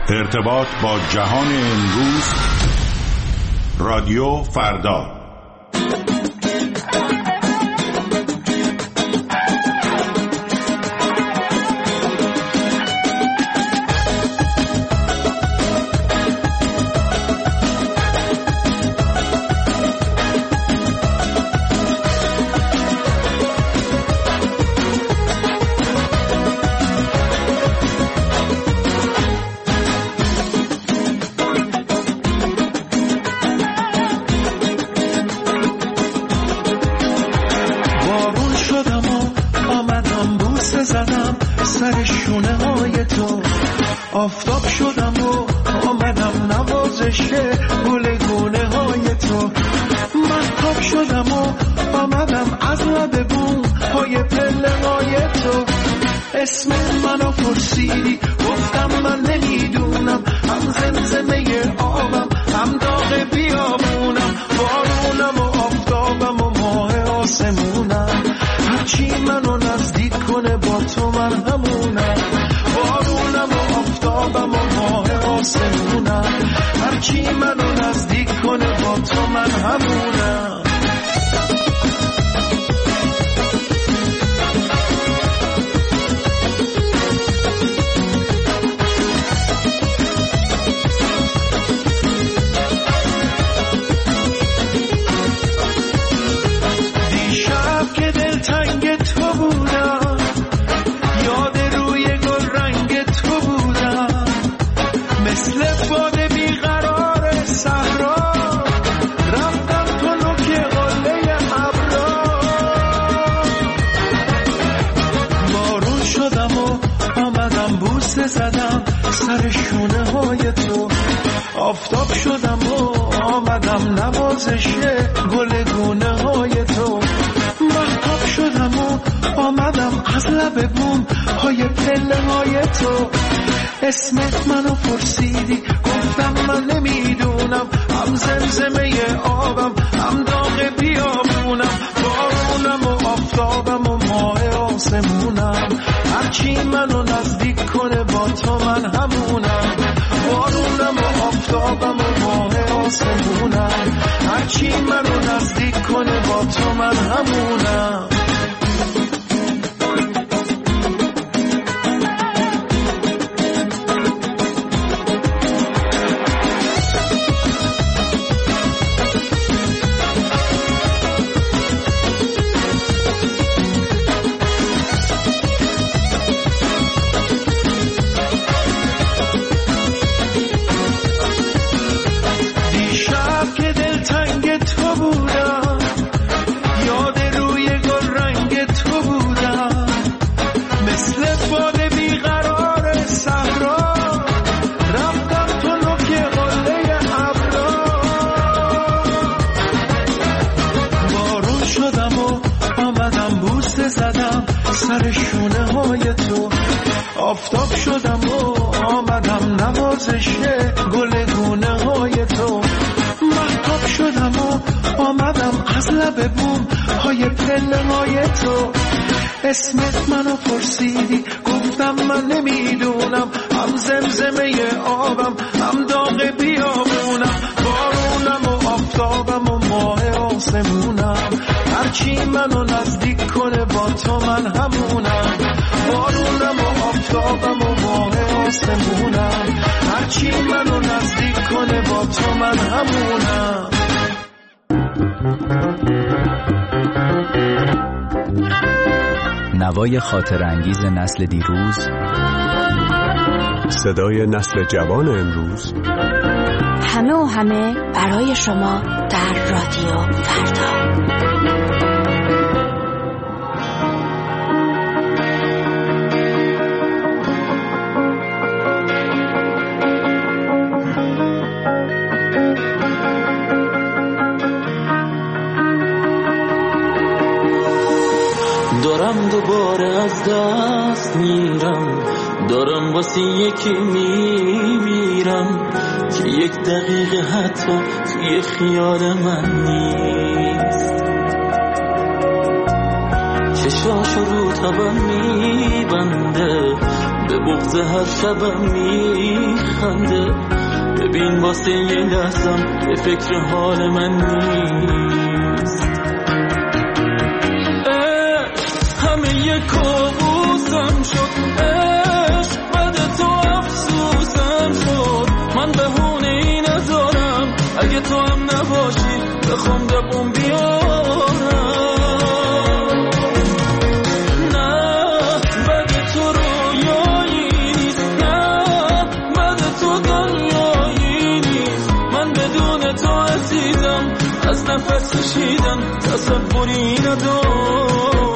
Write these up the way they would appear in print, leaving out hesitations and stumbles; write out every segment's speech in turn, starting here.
ارتباط با جهان امروز، رادیو فردا. آفتاب شدم و آمدم نوازش گل گونه های تو. مهتاب شدم و آمدم از لب بوم های پله های تو. اسم منو پرسیدی گفتم من نمیدونم، هم زمزمه آبم هم داغ بیابونم، بارونم و آفتابم و ماه آسمونم. هرچی منو نزدیک کنه با تو من همونم، بارونم و آفتابم و ماه آسمونم. هرچی منو نزدیک کنه با تو من همونم. دیشب که دلتنگ تو بودم، یاد روی گل رنگ تو بودم، مثل باد بیقرار صحرا رفتم تو نوک قله ابرا. بارون شدم و آمدم بوسه زدم سر شونه های تو. آفتاب شدم و آمدم نوازش گل گونه های تو. مهتاب شدم و آمدم از لب بوم های پله های تو. اسمت منو پرسیدی گفتم من نمیدونم، هم زمزمه آبم هم داغ بیابونم، بارونم و آفتابم و ماه آسمونم. هرچی منو نزدیک کنه با تو من همونم، بارونم و آفتابم و ماه آسمونم. هرچی منو نزدیک کنه با تو من همونم. سر شونه های تو. آفتاب شدم و آمدم نوازش گل گونه های تو. مهتاب شدم و آمدم از لب بوم های پله های تو. اسمت منو پرسیدی گفتم من نمیدونم، هم زمزمه آبم هم داغ بیابونم، بارونم و آفتابم و ماه آسمونم. هرچی منو نزدیک کنه با تو من همونم، بارونم و آفتابم و ماه آسمونم. هرچی منو نزدیک کنه با تو من همونم. نوای خاطر انگیز نسل دیروز، صدای نسل جوان امروز، همه و همه برای شما در رادیو فردا. دارم دوباره از دست میرم، دارم واسه یکی میمیرم که یک دقیقه حتی توی خیال من نیست. چشاشو رو تبم میبنده، به بغض هر شبم میخنده. ببین واسه یه لحظم به فکر حال من نیست. همه یه کابوسم شد، عشق بعد تو افسوسم شد. من بهونه ای ندارم اگه تو هم نباشی بخوام دبون بیارم. نه بعد تو رویایی نیست، نه بعد تو دنیایی نیست. من بدون تو عزیزم از نفس کشیدم تصوری ندارم.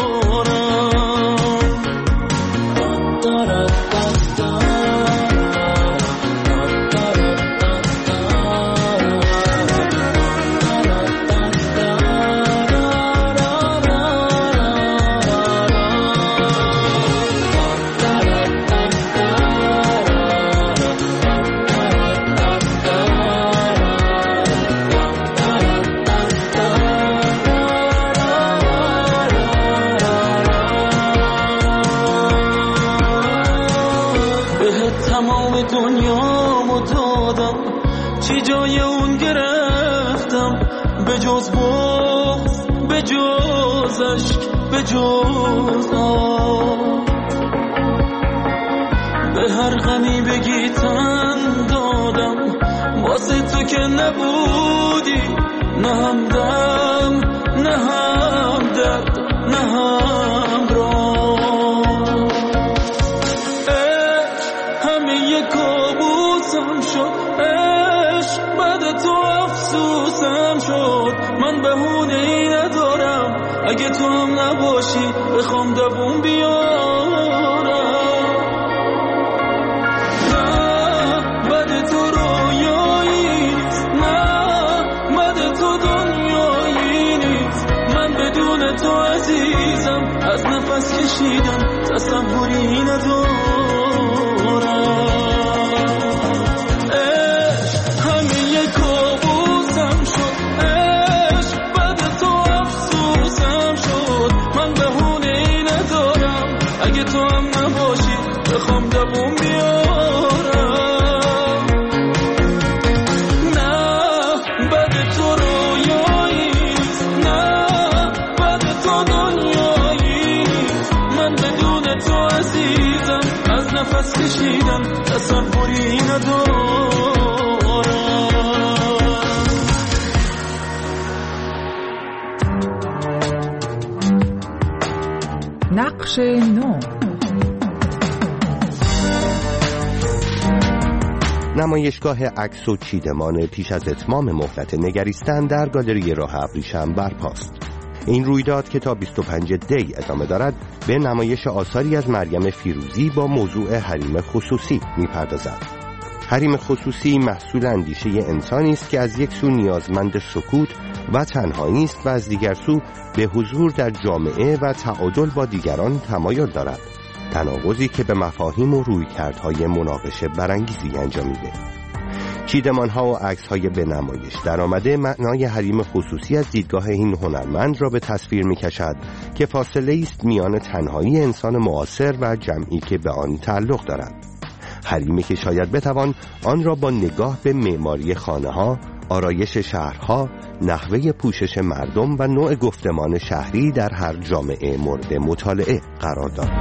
تمام دنیامو دادم، چی جای اون گرفتم به جز بغض، به جز عشق، به جز آه. به هر غمی بگی تن دادم واسه تو که نبودی. نه همدم، نه همدرد، نه همراه. کابوسم شد، عشق بعد تو افسوسم شد. من بهونه ای ندارم اگه تو هم نباشی بخوام دبون بیارم. نه بعد تو رویایی نیست، نه بعد تو دنیایی نیست. من بدون تو عزیزم از نفس کشیدم تصوری ندارم. اگه تو هم نباشی بخوام دبون بیارم. نه بعد تو رویایی نیست، نه بعد تو دنیایی نیست. من بدون تو عزیزم از نفس کشیدم تصوری ندارم. نقش نو. نمایشگاه عکس و چیدمان پیش از اتمام مهلت نگریستن در گالری راه ابریشم برپاست. این رویداد که تا 25 دی ادامه دارد به نمایش آثاری از مریم فیروزی با موضوع حریم خصوصی می‌پردازد. حریم خصوصی محصول اندیشه انسانی است که از یک سو نیازمند سکوت و تنهایی است و از دیگر سو به حضور در جامعه و تعادل با دیگران تمایل دارد. تناقضی که به مفاهیم و رویکردهای مناقشه برانگیزی انجامیده. چیدمان‌ها و عکس‌های به نمایش درآمده معنای حریم خصوصی از دیدگاه این هنرمند را به تصویر می‌کشد که فاصله است میان تنهایی انسان معاصر و جمعی که به آن تعلق دارد. حریمی که شاید بتوان آن را با نگاه به معماری خانه‌ها، آرایش شهرها، نحوه پوشش مردم و نوع گفتمان شهری در هر جامعه مورد مطالعه قرار داد.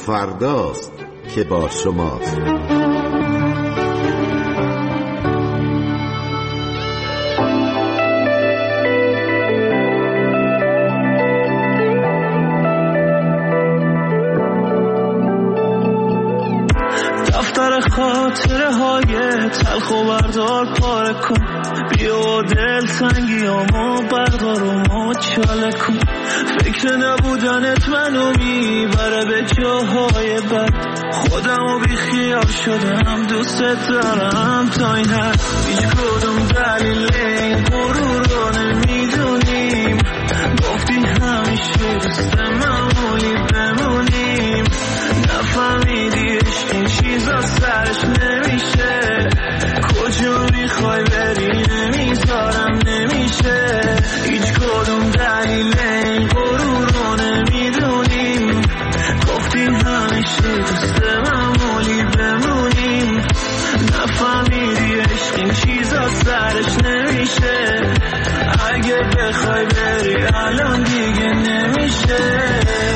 فرداست که با شماست. دفتر خاطره های تلخ و بردار پاره کن، بیا دل تنگیامو بردار و مچاله کن. فکر نبودنت منو میبره به جاهای بد، خودمو بی خیال شدم دوست دارم تا این حد. هیچ کدوم دلیل این غرور رو نمیدونیم، گفتی همیشه دوست معمولی بمونیم. نفهمیدی عشق این چیزا سرش نمیشه، کجا میخوای بری نمیذارم نمیشه. هیچ کدوم دلیل این غرور رو نمیدونیم، گفتی همیشه دوست معمولی بمونیم. نفهمیدی عشق این چیزا سرش نمیشه، اگه بخوای بری الان دیگه نمیشه.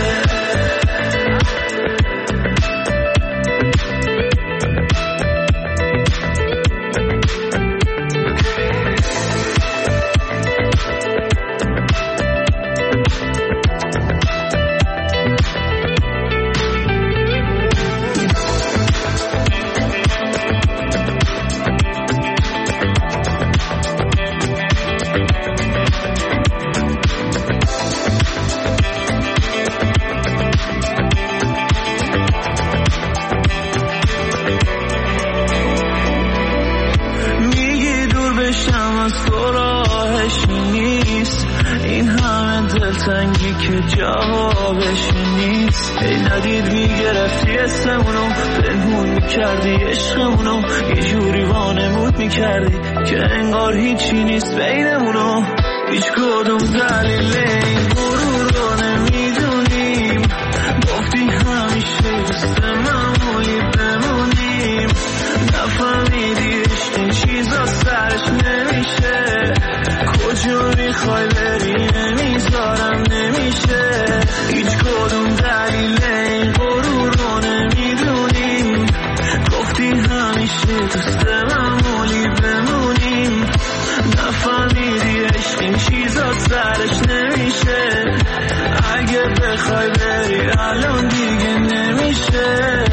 که جوابش نیست. ای ندید میگرفتی اسمونو، پنهون میکردی عشقمونو، یه جوری وانمود میکردی که انگار هیچی نیست بینمونو. هیچ کدوم دلیل این غرور رو نمیدونیم، گفتی همیشه دوست معمولی بمونیم. نفهمیدی عشق این چیزا سرش نمیشه، کجا میخوای بری نمیذارم نمیشه. هیچ کدوم دلیل این غرور رو نمیدونیم، گفتی همیشه دوست معمولی بمونیم. نفهمیدی عشق این چیزا سرش نمیشه، اگه بخوای بری الان دیگه نمیشه.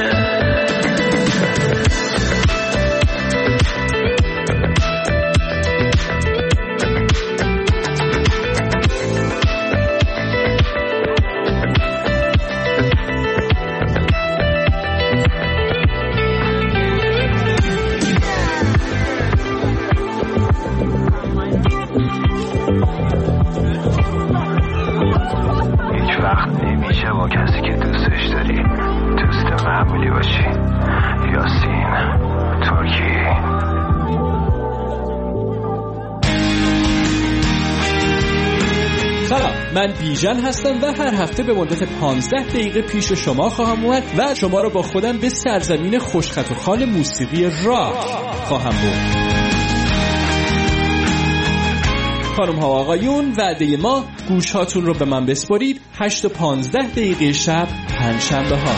من بیژن هستم و هر هفته به مدت 15 دقیقه پیش شما خواهم اومد و شما رو با خودم به سرزمین خوشخط و خال موسیقی راک خواهم برد. خانم ها و آقایون، وعده ما گوش هاتون رو به من بسپارید 8 و 15 دقیقه شب پنجشنبه ها.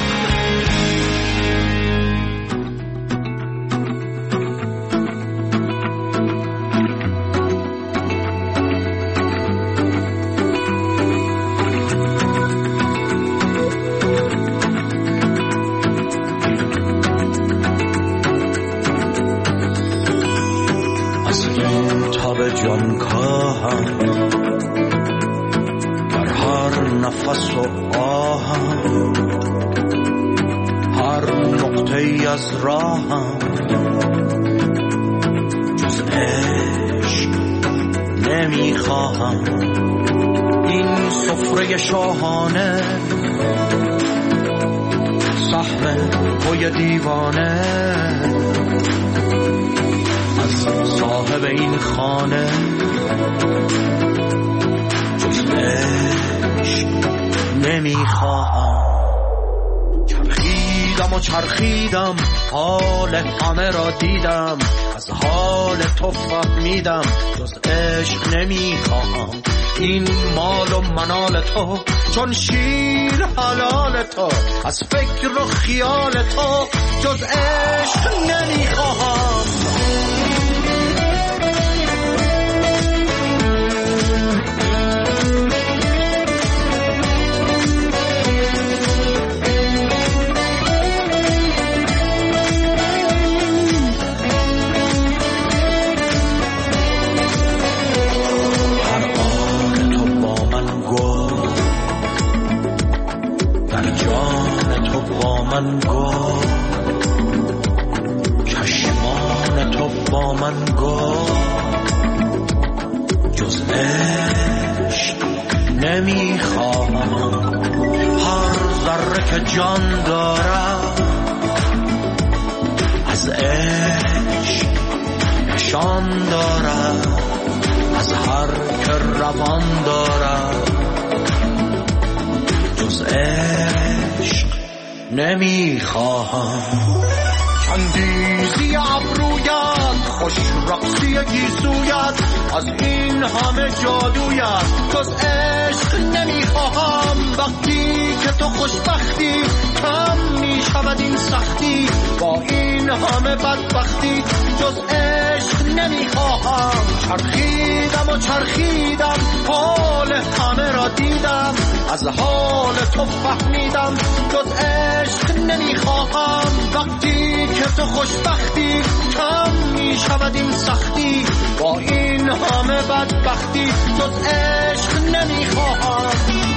این سفره شاهانه سهم توی دیوانه، از صاحب این خانه جز عشق نمیخواهم. چرخیدم و چرخیدم، حال همه را دیدم، از حال تو فهمیدم جز عشق نمیخواهم. این مال و منال تو چون شیر حلال تو، از فکر و خیال تو جز عشق نمیخواهم. من گو چشمان تو با من گو، جز عشق نمیخواهم. هر ذره که جان دارم از عشق نشان دارم، از هر که روان دارم جز عشق نمیخواهم. چندیزی ابرویت، خوش رقصی گیسویت، از این همه جادویت جز عشق نمیخواهم. وقتی که تو خوشبختی کم میشود این سختی، با این همه بدبختی جز عشق نمیخواهم. چرخیدم و چرخیدم حال همه را دیدم، از حال تو فهمیدم جز عشق نمیخواهم. وقتی که تو خوشبختی کم میشود این سختی، با این همه بدبختی جز عشق نمیخواهم.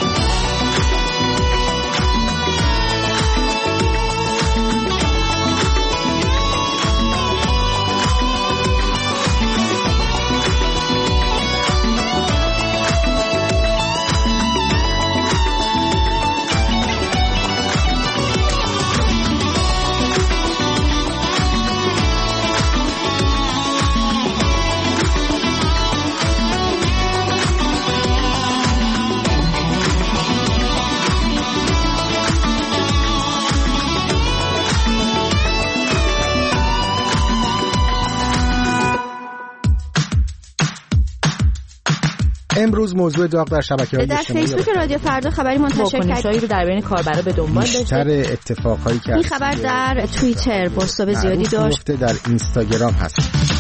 امروز موضوع داغ در شبکه‌های اجتماعی در فیسبوک رادیو فردا خبری منتشر کرد رو در بین کاربرا به دنبال داشته. بیشتر اتفاقایی که این خبر در توییتر بازتاب زیادی داشت. در اینستاگرام هست.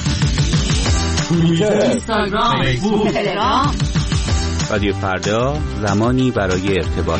اینستاگرام، فیسبوک، تلگرام. رادیو فردا، زمانی برای ارتباط.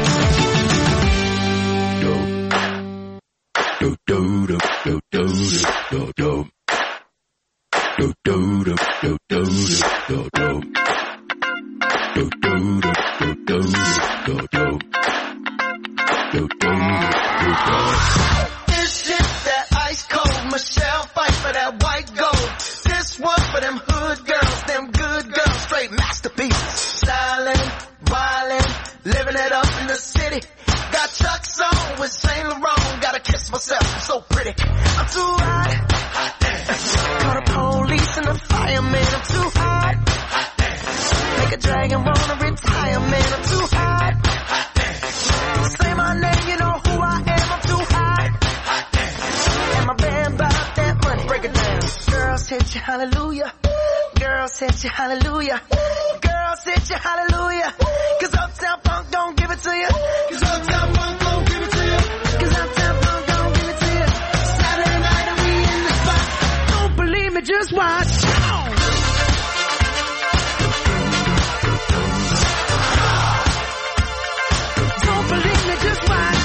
This shit that ice cold, Michelle fight for that white gold. This one for them hood girls, them good girls, straight masterpieces. Stylin', wildin', living it up in the city. Got Chuck's on with Saint Laurent, gotta kiss myself, I'm so pretty. I'm too hot, hot damn. Call the police and the fireman, I'm too hot, hot damn. Make a dragon wanna retire, man, I'm too hot, hot damn. Say my name, you know who I am, I'm too hot, hot damn. And my band bought that money, break it down. Girls hit you hallelujah, girls hit you hallelujah, girls hit you hallelujah. Cause Uptown Funk don't give it to you, cause Uptown Funk don't give it to you, cause Uptown Funk don't give it to you. Saturday night and we in the spot, don't believe me, just watch. Don't believe me, just watch.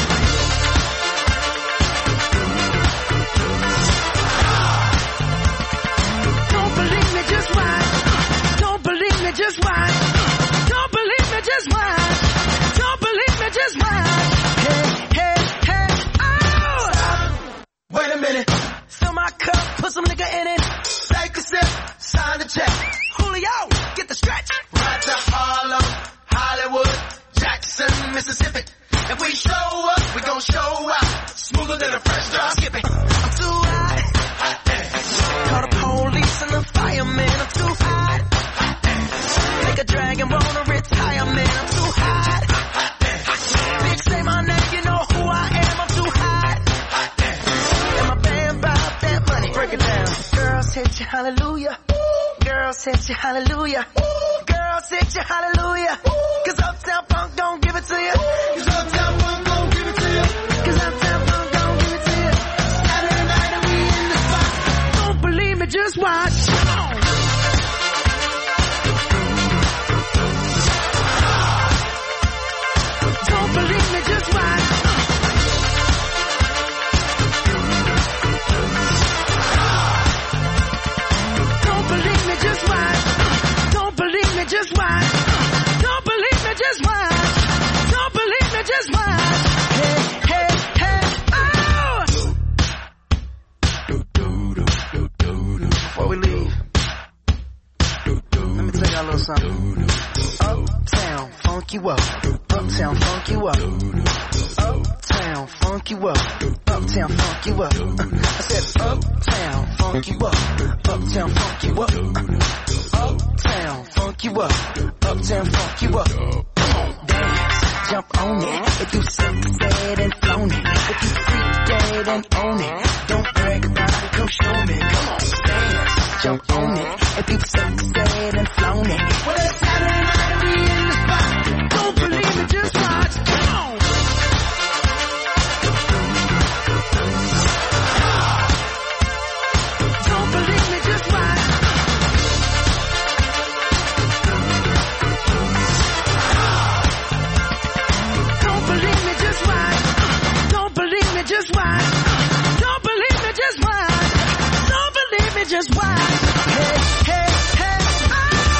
Don't believe me, just watch. Don't believe me, just watch. Don't believe me, just watch. Don't believe me, just watch. Hey, hey, hey, oh! Wait a minute. Fill my cup, put some nigga in it. Take a sip, sign the check. Julio, get the stretch. Right to Harlem, Hollywood, Jackson, Mississippi. If we show up, we gon' show out. Smoother than a fresh drop skipping. I'm too hot, hot damn. Call the police and the fireman, I'm too hot, hot damn. Make a dragon wanna retire, man, I'm too hot, hot damn. Bitch, say my name, you know who I am, I'm too hot, hot damn. And my band bought that money, break it down. Girls hit you hallelujah, girls hit you hallelujah, girls y'all sit your hallelujah. Cause Uptown Funk don't give it to you. Cause Uptown Funk don't give it to you. Cause Uptown Funk don't give it to you. Saturday night and we in the spot. Don't believe me, just watch. Don't believe me, just watch. Don't believe me, just watch. Don't believe me, just watch. Don't believe me, just watch. Don't believe me, just watch. Hey, hey, hey, oh! Before we leave, let me tell y'all a little something. Uptown, funk you up. Uptown, funk you up. Uptown, funk you up. Uptown, funk you up. I said uptown, funk you up. Uptown, funk you up. Uptown, funk you up. Uptown, funk you up. Dance, jump on it. If you said and flown it. If you freak dead and own it. Don't brag about it, come show me. Come on, dance, jump on it. If you said and flown it. Well, it's Saturday night and we in the spot. Don't believe it, just watch. Come on. Don't believe me, just watch. Don't believe me, just watch. Don't believe me, just watch. Don't believe me, just watch. Don't believe me, just watch. Hey, hey, hey, oh!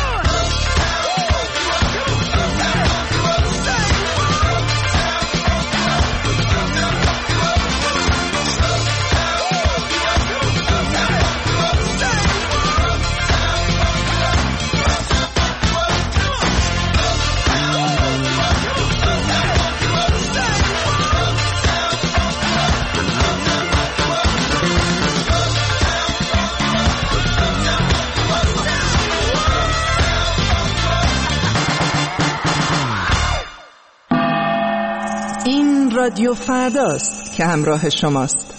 این رادیو فرداست که همراه شماست.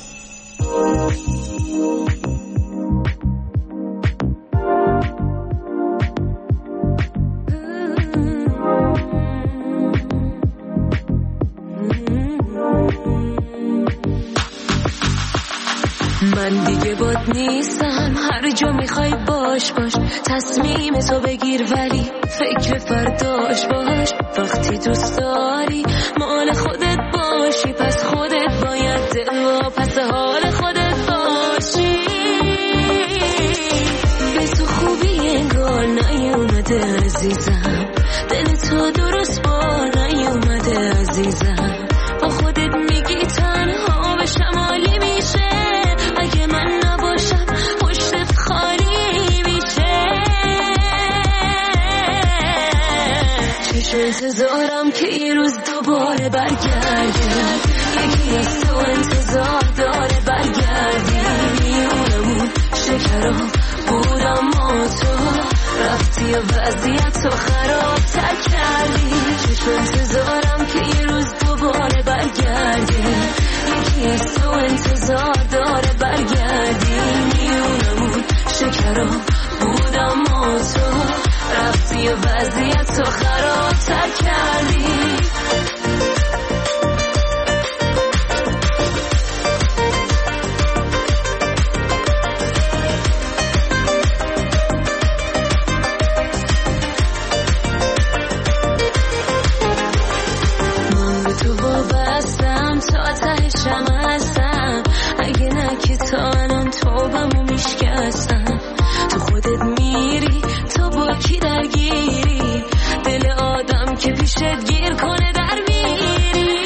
من دیگه باد نیستم، هر جا میخوای باش باش، تصمیم تو بگیر ولی فکر فرداش باش. وقتی دوست داری مال خودت باشی، پس خودت باید دل و پس حال خودت باشی. به تو خوبی انگار نیومده عزیزم، دل تو درست بار نیومده عزیزم. با خودت میگی تنها به شمالی میشه، اگه من نباشم پشتت خالی میشه. چشم انتظارم که یه روز دوباره برگردی، یکی از تو انتظار داره برگردی. میونمون شکرا بود اما تو رفتی و وضعیت تو خرابتر کردی. چشم انتظارم که یه روز دوباره برگردی، یکی از تو انتظار داره برگردی. میونمون شکرا بود اما تو رفتی و وضعیت تو خرابتر کردی. تو خودت میری تو با کی درگیری، دل آدم که پیشت گیر کنه در میری.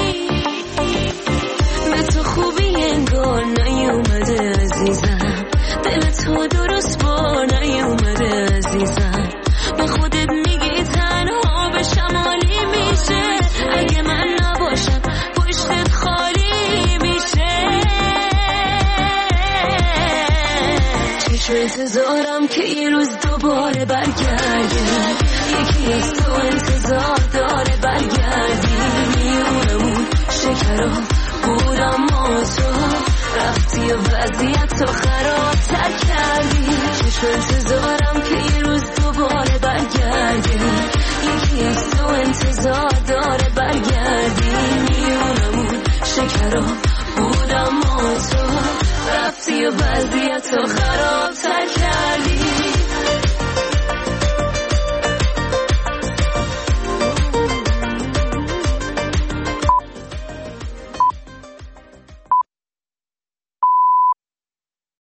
به تو خوبی انگار نیومده عزیزم، دل تو درست بار نیومده عزیزم. به خودت میگی تنها به شمالی میشه، اگه من نباشم پشتت خالی میشه. چشم انتظارم که یه روز دوباره برگردی، یکی از تو انتظار داره برگردی. میونمون شکرا بود اما تو رفتی و وضعیت تو خرابتر کردی. چشم انتظارم که یه روز دوباره برگردی، وضعیت رو خراب تر کرد.